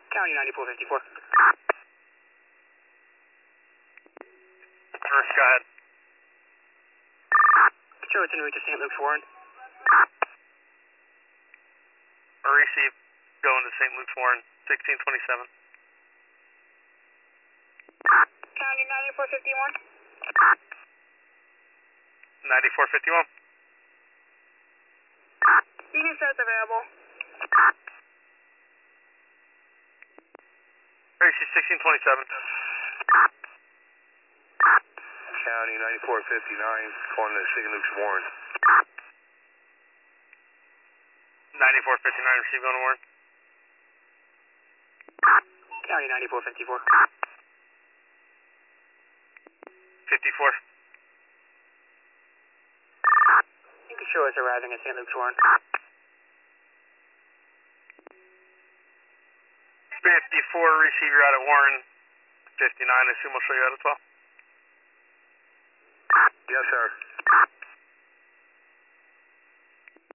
County 9454. First, go ahead. Show it's en route to St. Luke's Warren. Receive, going to St. Luke's Warren, 1627. County 9451. 9451. Unit sets available. Receive 1627. County 9459, calling to St. Luke's Warren. 9459, receive, going to Warren. County 9454. 54. You can show us arriving at St. Luke's Warren. 54, receive, you're out at Warren. 59, I assume we'll show you out as well. Yes, sir.